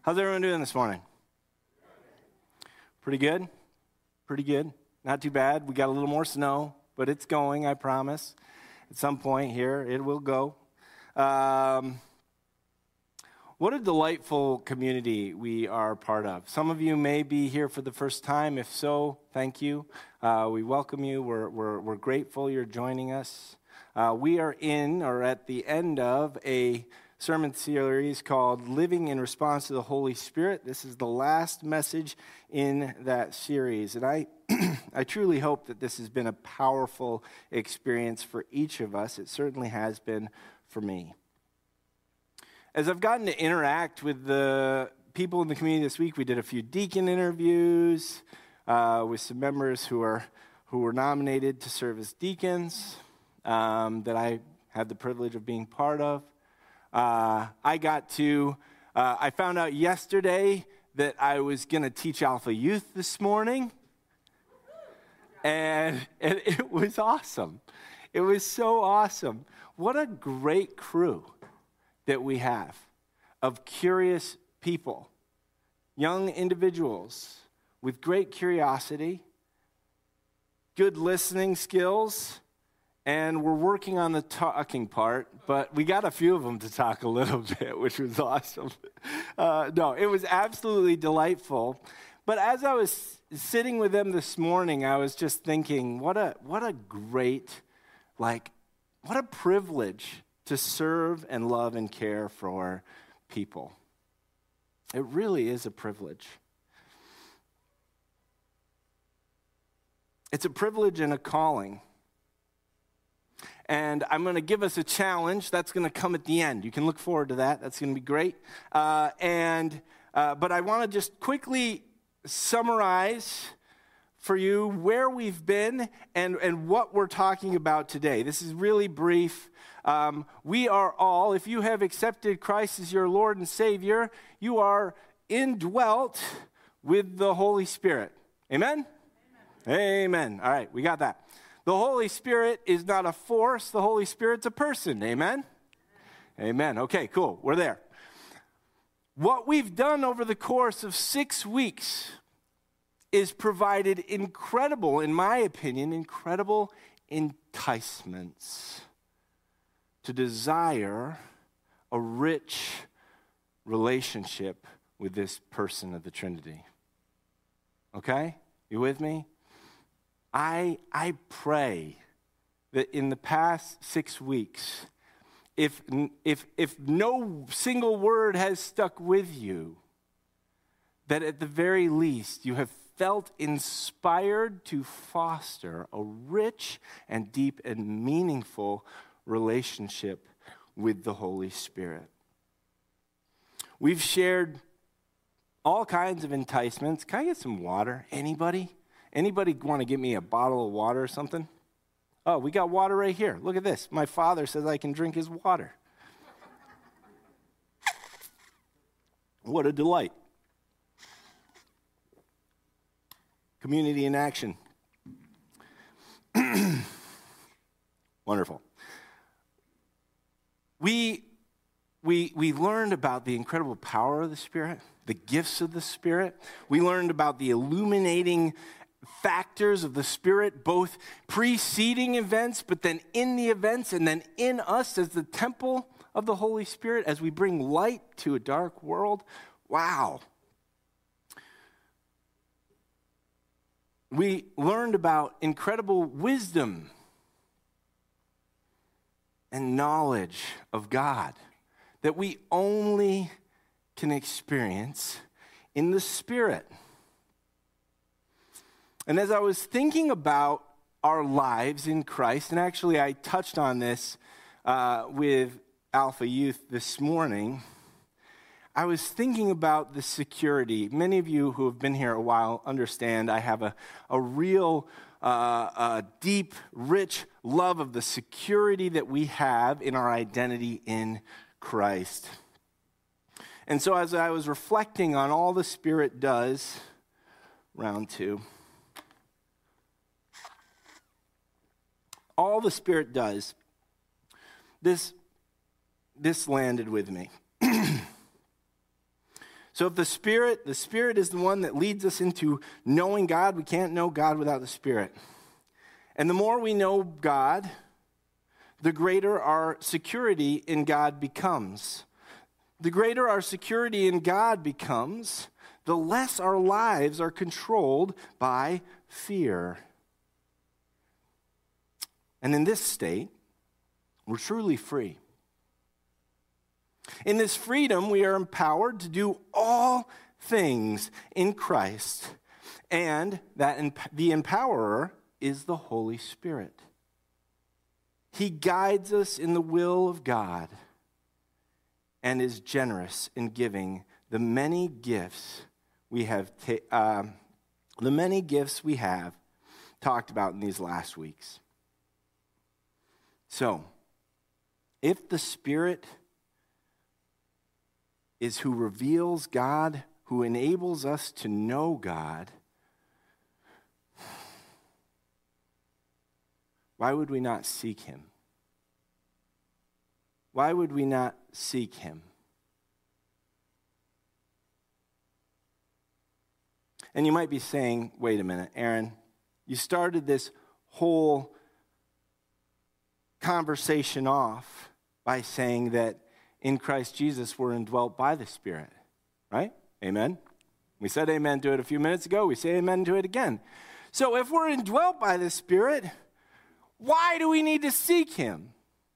How's everyone doing this morning? Pretty good? Pretty good. Not too bad. We got a little more snow, but it's going, I promise. At some point here, it will go. What a delightful community we are part of. Some of you may be here for the first time. If so, thank you. We welcome you. We're grateful you're joining us. We are at the end of a sermon series called Living in Response to the Holy Spirit. This is the last message in that series. And I truly hope that this has been a powerful experience for each of us. It certainly has been for me. As I've gotten to interact with the people in the community this week, we did a few deacon interviews with some members who were nominated to serve as deacons that I had the privilege of being part of. I found out yesterday that I was going to teach Alpha Youth this morning, and it was awesome. It was so awesome. What a great crew that we have of curious people, young individuals with great curiosity, good listening skills, and we're working on the talking part, but we got a few of them to talk a little bit, which was awesome. No, it was absolutely delightful. But as I was sitting with them this morning, I was just thinking, what a great, what a privilege to serve and love and care for people. It really is a privilege. It's a privilege and a calling. And I'm going to give us a challenge. That's going to come at the end. You can look forward to that. That's going to be great. But I want to just quickly summarize for you where we've been and what we're talking about today. This is really brief. We are all, if you have accepted Christ as your Lord and Savior, you are indwelt with the Holy Spirit. Amen? Amen. All right, we got that. The Holy Spirit is not a force. The Holy Spirit's a person. Amen? Amen. Okay, cool. We're there. What we've done over the course of 6 weeks is provided incredible, in my opinion, incredible enticements to desire a rich relationship with this person of the Trinity. Okay? You with me? I pray that in the past 6 weeks, if no single word has stuck with you, that at the very least you have felt inspired to foster a rich and deep and meaningful relationship with the Holy Spirit. We've shared all kinds of enticements. Can I get some water? Anybody want to give me a bottle of water or something? Oh, we got water right here. Look at this. My father says I can drink his water. What a delight. Community in action. Wonderful. We learned about the incredible power of the Spirit, the gifts of the Spirit. We learned about the illuminating factors of the Spirit, both preceding events, but then in the events, and then in us as the temple of the Holy Spirit as we bring light to a dark world. Wow. We learned about incredible wisdom and knowledge of God that we only can experience in the Spirit. And as I was thinking about our lives in Christ, and actually I touched on this with Alpha Youth this morning, I was thinking about the security. Many of you who have been here a while understand I have a real deep, rich love of the security that we have in our identity in Christ. And so as I was reflecting on all the Spirit does, round 2, all the Spirit does, this landed with me. So if the Spirit is the one that leads us into knowing God, we can't know God without the Spirit. And the more we know God, the greater our security in God becomes. The greater our security in God becomes, the less our lives are controlled by fear. And in this state, we're truly free. In this freedom, we are empowered to do all things in Christ, and that the empowerer is the Holy Spirit. He guides us in the will of God and is generous in giving the many gifts we have talked about in these last weeks. So, if the Spirit is who reveals God, who enables us to know God, why would we not seek him? Why would we not seek him? And you might be saying, wait a minute, Aaron, you started this whole conversation off by saying that in Christ Jesus we're indwelt by the Spirit, right? Amen? We said amen to it a few minutes ago. We say amen to it again. So if we're indwelt by the Spirit, why do we need to seek him?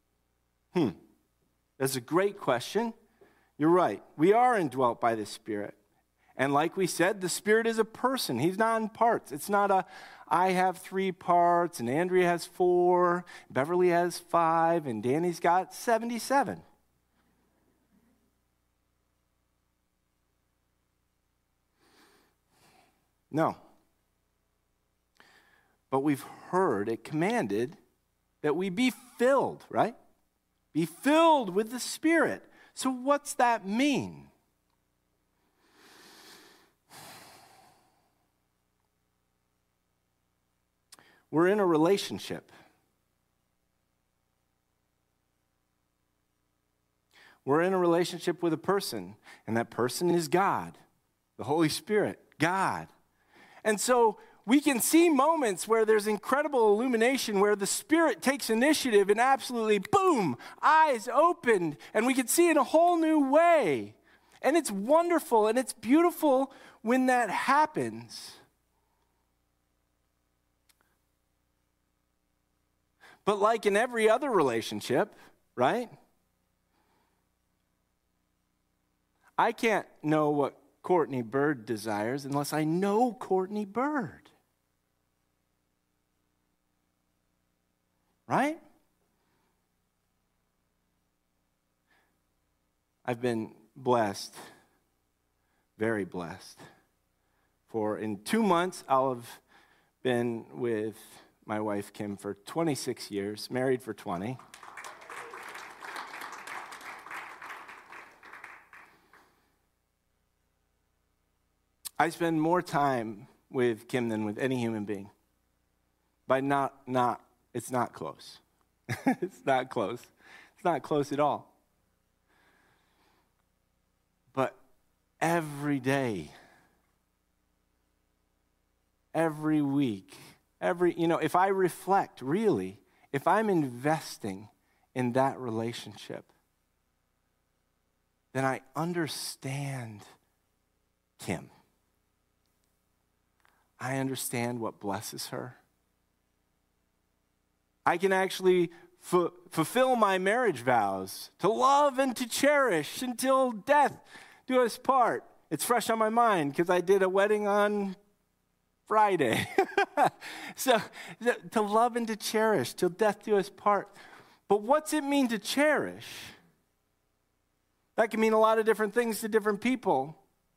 That's a great question. You're right. We are indwelt by the Spirit. And like we said, the Spirit is a person. He's not in parts. It's not I have 3 parts, and Andrea has 4, Beverly has 5, and Danny's got 77. No. But we've heard it commanded that we be filled, right? Be filled with the Spirit. So what's that mean? We're in a relationship. We're in a relationship with a person, and that person is God, the Holy Spirit, God. And so we can see moments where there's incredible illumination, where the Spirit takes initiative and absolutely, boom, eyes opened, and we can see in a whole new way. And it's wonderful, and it's beautiful when that happens. But like in every other relationship, right? I can't know what Courtney Bird desires unless I know Courtney Bird. Right? I've been blessed, very blessed. For in 2 months, I'll have been with my wife, Kim, for 26 years, married for 20. I spend more time with Kim than with any human being. But it's not close. It's not close. It's not close at all. But every day, every week, if I reflect, really, if I'm investing in that relationship, then I understand Kim. I understand what blesses her. I can actually fulfill my marriage vows to love and to cherish until death do us part. It's fresh on my mind because I did a wedding on Friday. So to love and to cherish till death do us part. But what's it mean to cherish? That can mean a lot of different things to different people.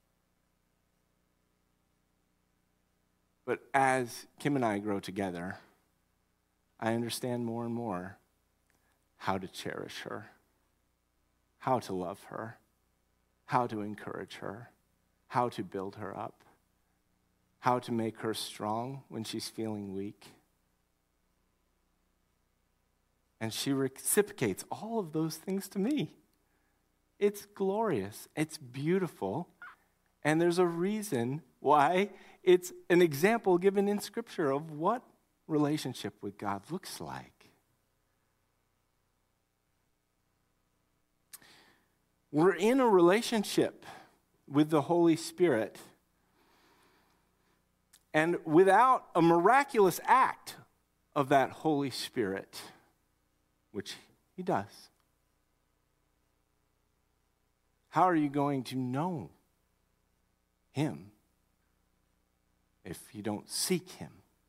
But as Kim and I grow together, I understand more and more how to cherish her, how to love her, how to encourage her, how to build her up, how to make her strong when she's feeling weak. And she reciprocates all of those things to me. It's glorious. It's beautiful. And there's a reason why it's an example given in Scripture of what relationship with God looks like. We're in a relationship with the Holy Spirit. And without a miraculous act of that Holy Spirit, which he does, how are you going to know him if you don't seek him?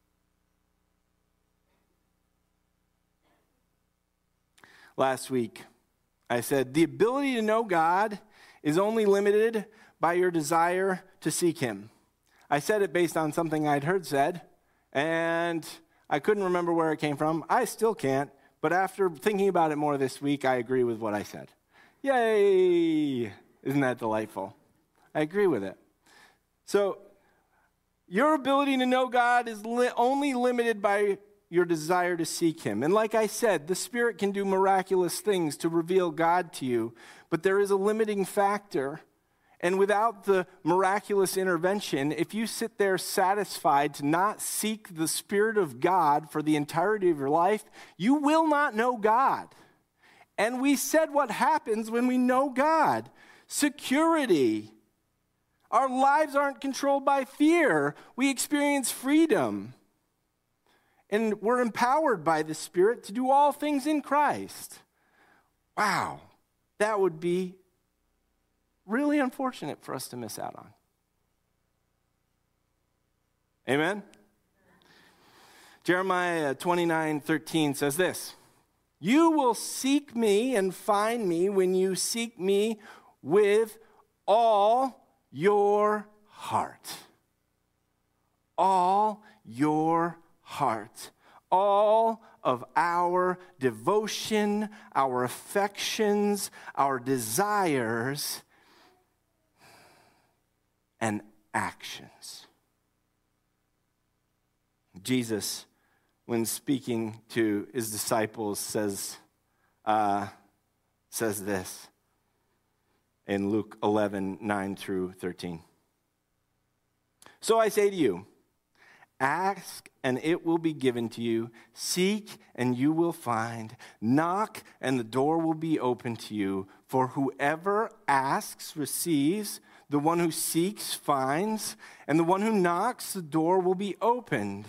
Last week, I said, the ability to know God is only limited by your desire to seek him. I said it based on something I'd heard said, and I couldn't remember where it came from. I still can't, but after thinking about it more this week, I agree with what I said. Yay! Isn't that delightful? I agree with it. So, your ability to know God is only limited by your desire to seek him. And like I said, the Spirit can do miraculous things to reveal God to you, but there is a limiting factor. And without the miraculous intervention, if you sit there satisfied to not seek the Spirit of God for the entirety of your life, you will not know God. And we said what happens when we know God. Security. Our lives aren't controlled by fear. We experience freedom. And we're empowered by the Spirit to do all things in Christ. Wow, that would be really unfortunate for us to miss out on. Amen? Jeremiah 29:13 says this, "You will seek me and find me when you seek me with all your heart." All your heart. All of our devotion, our affections, our desires, and actions. Jesus, when speaking to his disciples, says this in Luke 11:9-13. "So I say to you, ask and it will be given to you. Seek and you will find. Knock and the door will be open to you. For whoever asks receives. The one who seeks finds. And the one who knocks, the door will be opened.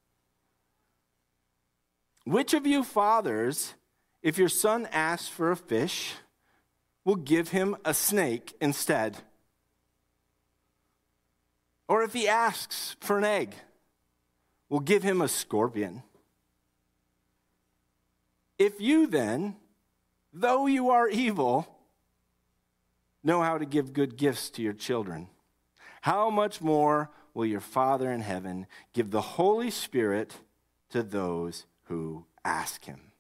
Which of you fathers, if your son asks for a fish, will give him a snake instead? Or if he asks for an egg, will give him a scorpion? If you then, though you are evil, know how to give good gifts to your children, how much more will your Father in heaven give the Holy Spirit to those who ask him?"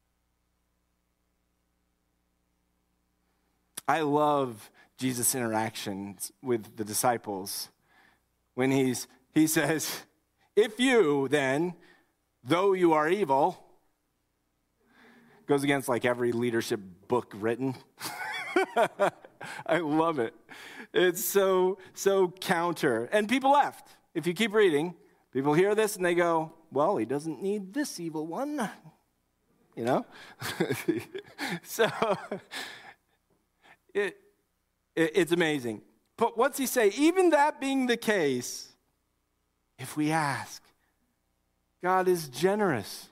I love Jesus' interactions with the disciples when he says, "If you then, though you are evil," goes against like every leadership book written. I love it. It's so counter. And people left. If you keep reading, people hear this and they go, "Well, he doesn't need this evil one." You know? So it's amazing. But what's he say? Even that being the case, if we ask, God is generous.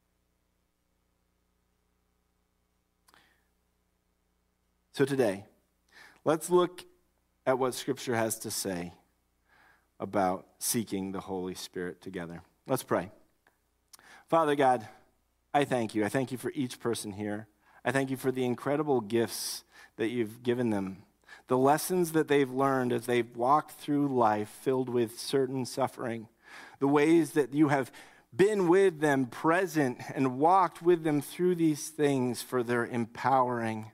So today, let's look at what Scripture has to say about seeking the Holy Spirit together. Let's pray. Father God, I thank you. I thank you for each person here. I thank you for the incredible gifts that you've given them, the lessons that they've learned as they've walked through life filled with certain suffering, the ways that you have been with them, present, and walked with them through these things for their empowering,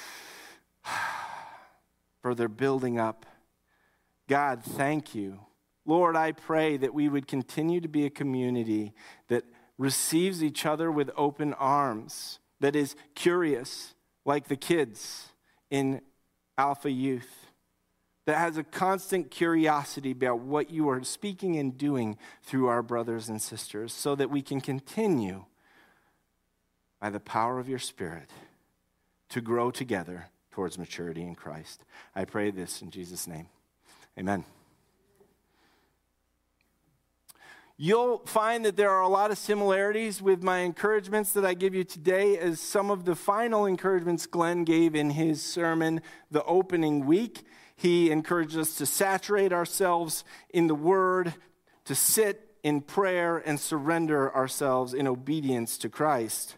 for their building up. God, thank you. Lord, I pray that we would continue to be a community that receives each other with open arms, that is curious, like the kids in Alpha Youth, that has a constant curiosity about what you are speaking and doing through our brothers and sisters, so that we can continue by the power of your Spirit to grow together towards maturity in Christ. I pray this in Jesus' name. Amen. You'll find that there are a lot of similarities with my encouragements that I give you today as some of the final encouragements Glenn gave in his sermon the opening week. He encouraged us to saturate ourselves in the Word, to sit in prayer and surrender ourselves in obedience to Christ.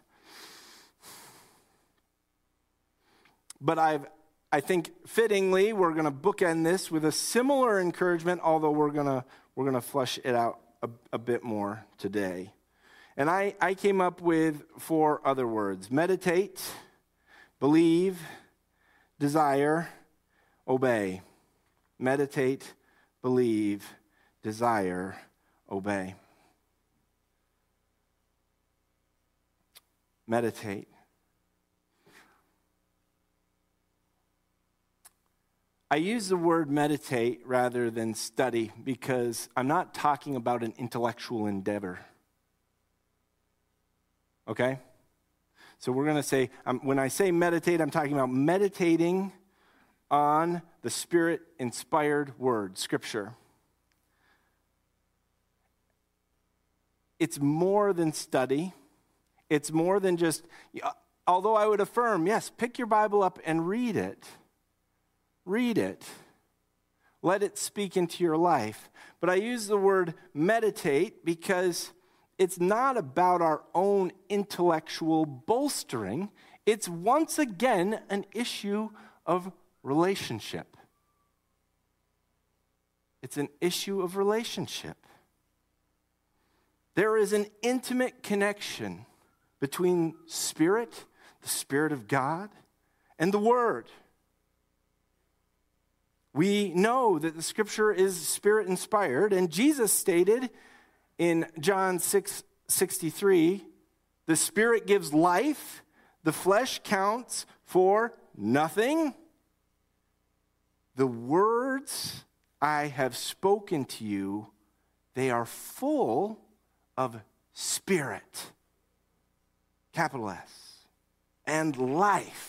But I think fittingly, we're going to bookend this with a similar encouragement, although we're going to flesh it out a bit more today. And I came up with 4 other words: meditate, believe, desire, obey. Meditate, believe, desire, obey. Meditate. I use the word meditate rather than study because I'm not talking about an intellectual endeavor. Okay? So we're going to say, when I say meditate, I'm talking about meditating on the Spirit-inspired word, Scripture. It's more than study. It's more than just, although I would affirm, yes, pick your Bible up and read it. Read it. Let it speak into your life. But I use the word meditate because it's not about our own intellectual bolstering. It's once again an issue of relationship. It's an issue of relationship. There is an intimate connection between Spirit, the Spirit of God, and the Word. We know that the Scripture is Spirit-inspired, and Jesus stated in John 6:63, the Spirit gives life, the flesh counts for nothing. The words I have spoken to you, they are full of Spirit, capital S, and life.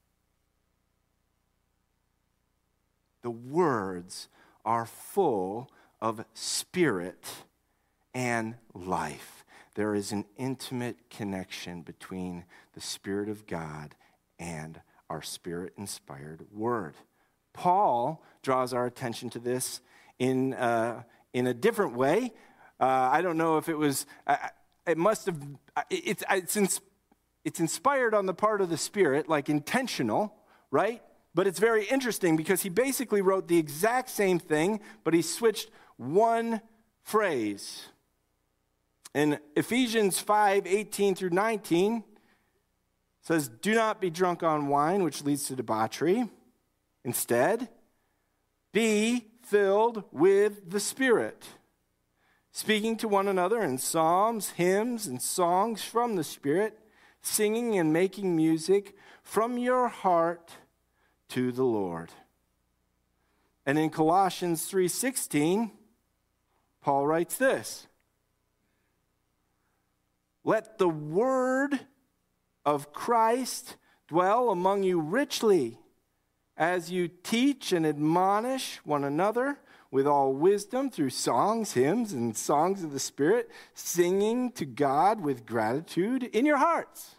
The words are full of Spirit and life. There is an intimate connection between the Spirit of God and our Spirit-inspired word. Paul draws our attention to this in a different way. I don't know if it was, it must have, it's inspired on the part of the Spirit, like intentional, right? But it's very interesting because he basically wrote the exact same thing, but he switched one phrase. In Ephesians 5:18 through 19, it says, "Do not be drunk on wine, which leads to debauchery. Instead, be filled with the Spirit, speaking to one another in psalms, hymns, and songs from the Spirit, singing and making music from your heart to the Lord." And in Colossians 3:16, Paul writes this: "Let the word of Christ dwell among you richly, as you teach and admonish one another with all wisdom through songs, hymns, and songs of the Spirit, singing to God with gratitude in your hearts."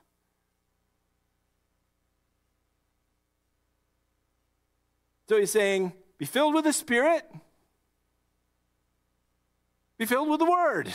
So he's saying, be filled with the Spirit, be filled with the Word.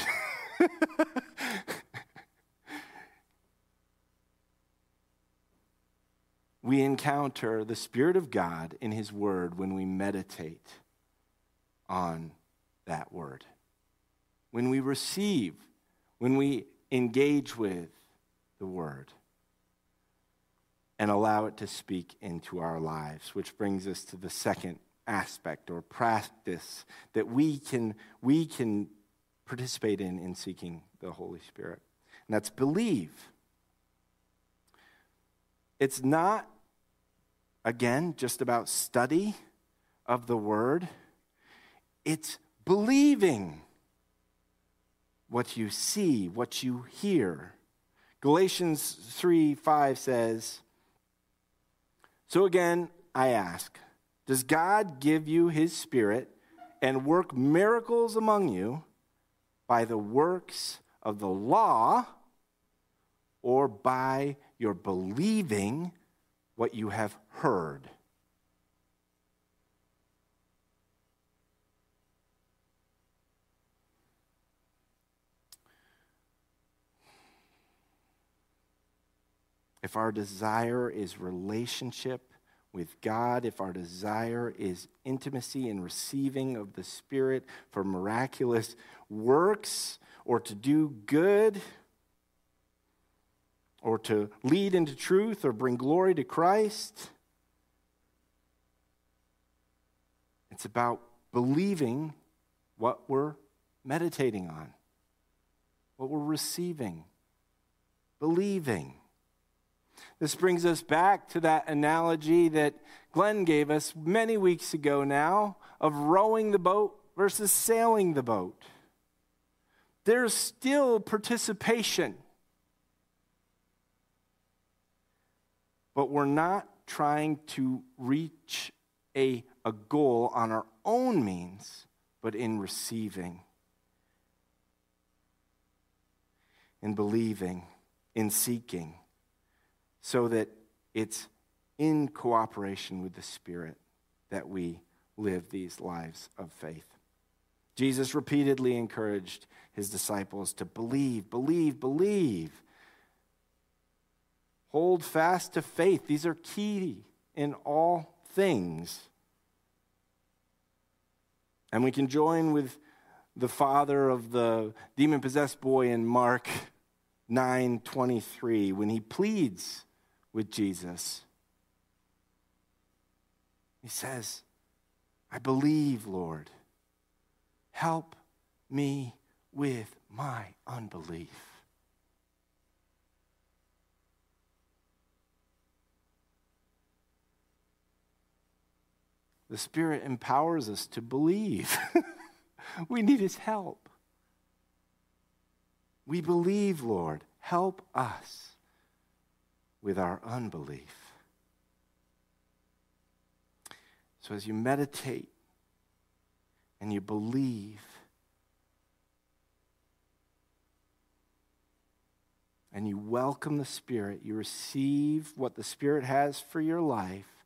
We encounter the Spirit of God in His Word when we meditate on that Word. When we receive, when we engage with the Word and allow it to speak into our lives, which brings us to the second aspect or practice that we can participate in seeking the Holy Spirit. And that's believe. It's not, again, just about study of the word, it's believing what you see, what you hear. Galatians 3:5 says, "So again, I ask, does God give you his Spirit and work miracles among you by the works of the law or by your believing what you have heard?" If our desire is relationship with God, if our desire is intimacy and receiving of the Spirit for miraculous works, or to do good, or to lead into truth, or bring glory to Christ, it's about believing what we're meditating on, what we're receiving, believing. This brings us back to that analogy that Glenn gave us many weeks ago now of rowing the boat versus sailing the boat. There's still participation, but we're not trying to reach a goal on our own means, but in receiving, in believing, in seeking, so that it's in cooperation with the Spirit that we live these lives of faith. Jesus repeatedly encouraged his disciples to believe, believe, believe. Hold fast to faith. These are key in all things. And we can join with the father of the demon-possessed boy in Mark 9:23 when he pleads with Jesus. He says, "I believe, Lord. Help me with my unbelief." The Spirit empowers us to believe. We need his help. We believe, Lord. Help us with our unbelief. So as you meditate and you believe and you welcome the Spirit, you receive what the Spirit has for your life,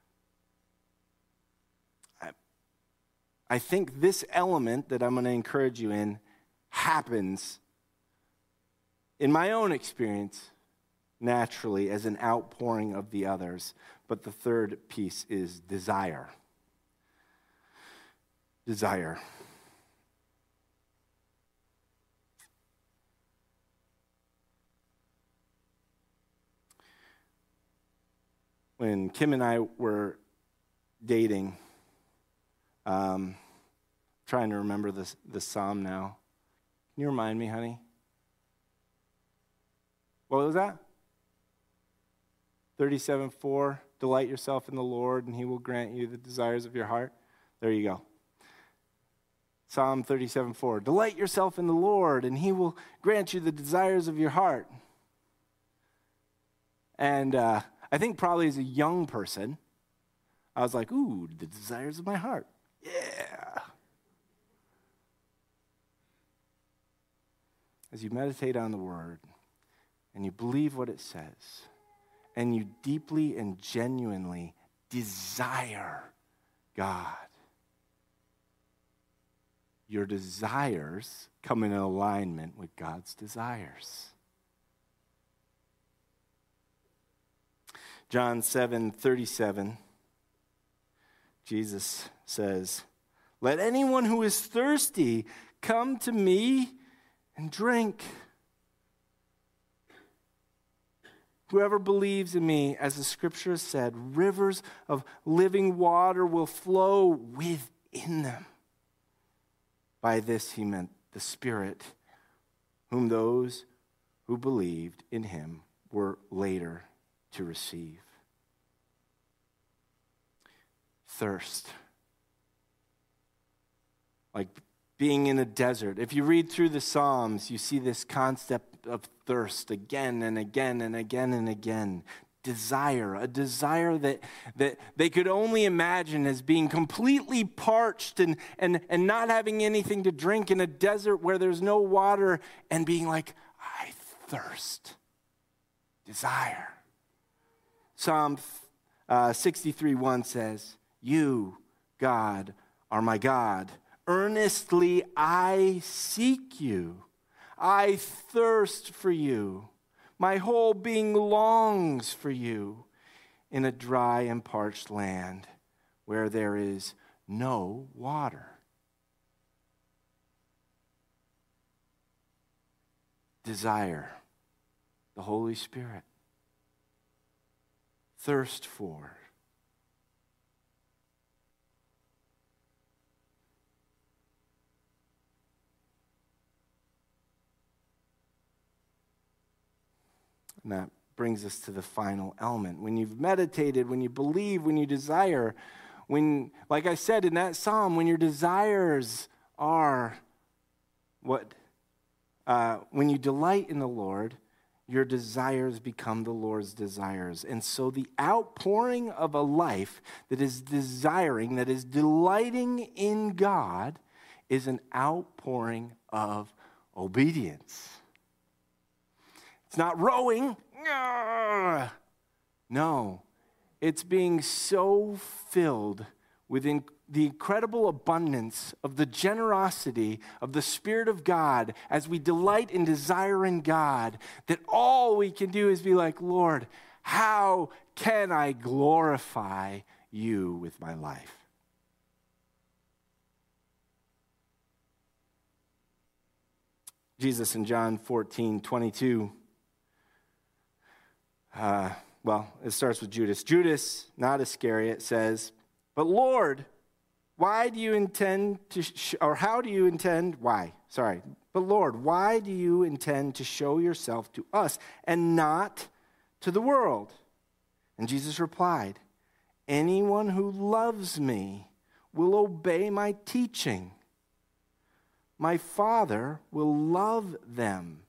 I think this element that I'm going to encourage you in happens, in my own experience, naturally as an outpouring of the others. But the third piece is desire. Desire. When Kim and I were dating, trying to remember the psalm now. Can you remind me, honey? What was that? 37:4, delight yourself in the Lord, and he will grant you the desires of your heart. There you go. Psalm 37:4, delight yourself in the Lord, and he will grant you the desires of your heart. And I think probably as a young person, I was like, ooh, the desires of my heart. Yeah. As you meditate on the word, and you believe what it says, and you deeply and genuinely desire God, your desires come in alignment with God's desires. John 7:37, Jesus says, "Let anyone who is thirsty come to me and drink. Whoever believes in me, as the scripture has said, rivers of living water will flow within them." By this he meant the Spirit, whom those who believed in him were later to receive. Thirst. like being in a desert. If you read through the Psalms, you see this concept of thirst again and again and again and again. Desire, a desire that they could only imagine as being completely parched and not having anything to drink in a desert where there's no water, and being like, I thirst. Desire. Psalm 63:1 says, you, God, are my God. Earnestly I seek you. I thirst for you. My whole being longs for you in a dry and parched land where there is no water. Desire, the Holy Spirit. Thirst for. And that brings us to the final element. When you've meditated, when you believe, when you desire, when, like I said in that psalm, when your desires are what, when you delight in the Lord, your desires become the Lord's desires. And so the outpouring of a life that is desiring, that is delighting in God, is an outpouring of obedience. It's not rowing. No, it's being so filled with the incredible abundance of the generosity of the Spirit of God as we delight and desire in God, that all we can do is be like, Lord, how can I glorify you with my life? Jesus in John 14:22. It starts with Judas. Judas, not Iscariot, says, but Lord, why do you intend to, But Lord, why do you intend to show yourself to us and not to the world? And Jesus replied, anyone who loves me will obey my teaching. My Father will love them.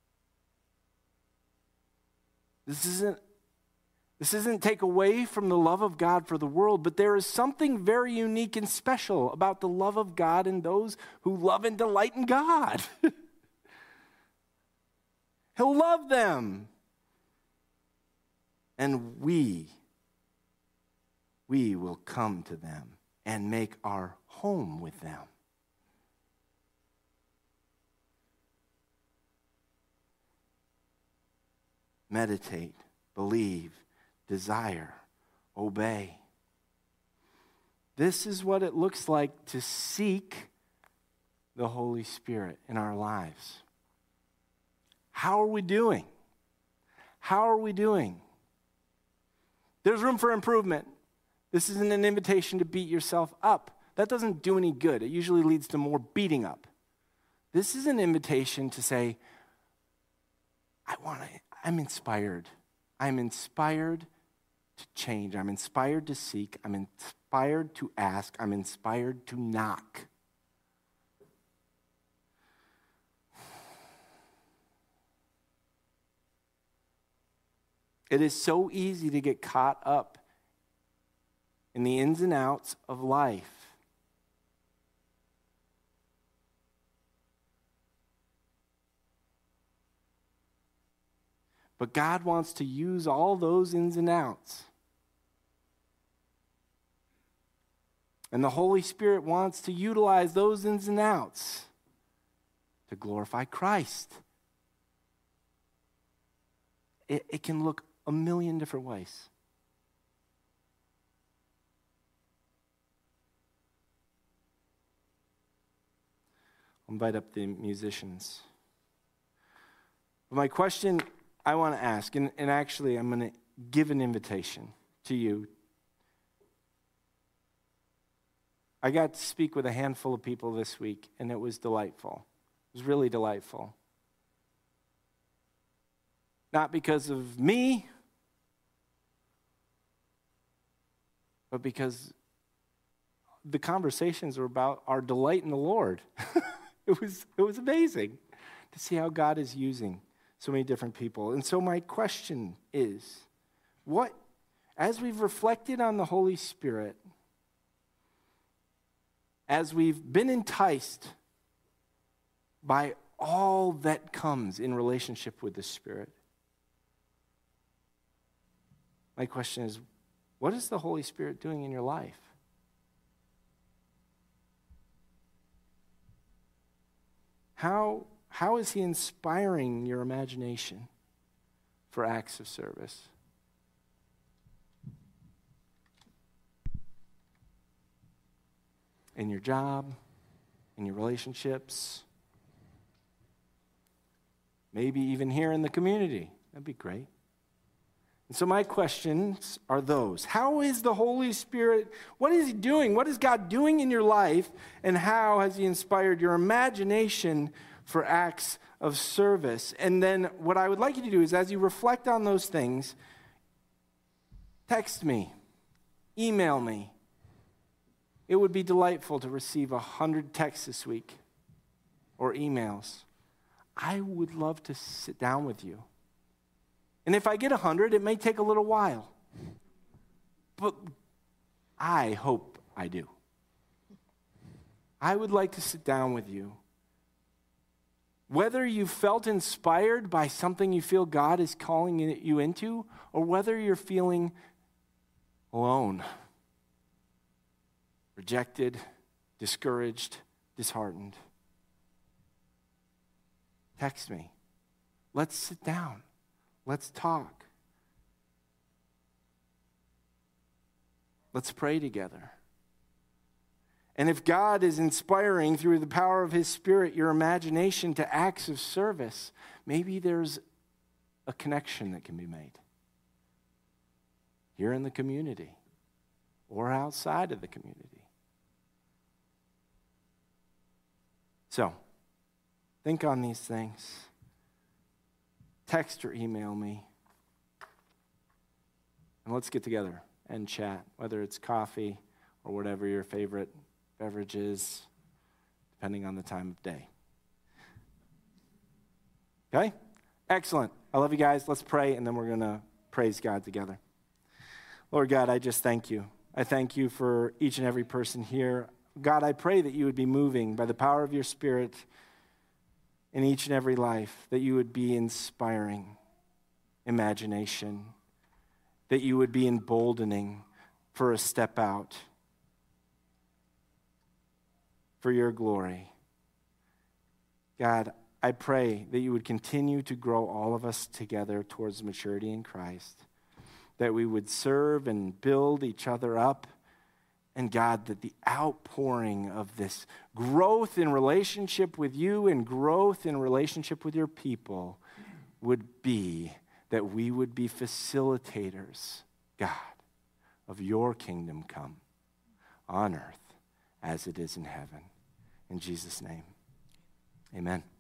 This isn't take away from the love of God for the world, but there is something very unique and special about the love of God in those who love and delight in God. He'll love them. And we will come to them and make our home with them. Meditate, believe, desire, obey. This is what it looks like to seek the Holy Spirit in our lives. How are we doing? How are we doing? There's room for improvement. This isn't an invitation to beat yourself up. That doesn't do any good. It usually leads to more beating up. This is an invitation to say, I'm inspired. I'm inspired to change. I'm inspired to seek. I'm inspired to ask. I'm inspired to knock. It is so easy to get caught up in the ins and outs of life. But God wants to use all those ins and outs. And the Holy Spirit wants to utilize those ins and outs to glorify Christ. It can look a million different ways. I'll invite up the musicians. But my question I want to ask, and actually I'm going to give an invitation to you. I got to speak with a handful of people this week, and it was delightful. It was really delightful. Not because of me, but because the conversations were about our delight in the Lord. It was amazing to see how God is using so many different people. And so my question is, as we've reflected on the Holy Spirit, as we've been enticed by all that comes in relationship with the Spirit, my question is, what is the Holy Spirit doing in your life? How is he inspiring your imagination for acts of service? In your job, in your relationships, maybe even here in the community. That'd be great. And so my questions are those. How is the Holy Spirit, what is he doing? What is God doing in your life? And how has he inspired your imagination for acts of service? And then what I would like you to do is, as you reflect on those things, text me, email me. It would be delightful to receive 100 texts this week or emails. I would love to sit down with you. And if I get 100, it may take a little while. But I hope I do. I would like to sit down with you. Whether you felt inspired by something you feel God is calling you into, or whether you're feeling alone, rejected, discouraged, disheartened, text me. Let's sit down. Let's talk. Let's pray together. And if God is inspiring through the power of his Spirit your imagination to acts of service, maybe there's a connection that can be made here in the community or outside of the community. So, think on these things. Text or email me. And let's get together and chat, whether it's coffee or whatever your favorite beverage is, depending on the time of day. Okay? Excellent. I love you guys. Let's pray, and then we're going to praise God together. Lord God, I just thank you. I thank you for each and every person here. God, I pray that you would be moving by the power of your Spirit in each and every life, that you would be inspiring imagination, that you would be emboldening for a step out for your glory. God, I pray that you would continue to grow all of us together towards maturity in Christ, that we would serve and build each other up. And God, that the outpouring of this growth in relationship with you and growth in relationship with your people would be that we would be facilitators, God, of your kingdom come on earth as it is in heaven. In Jesus' name, amen.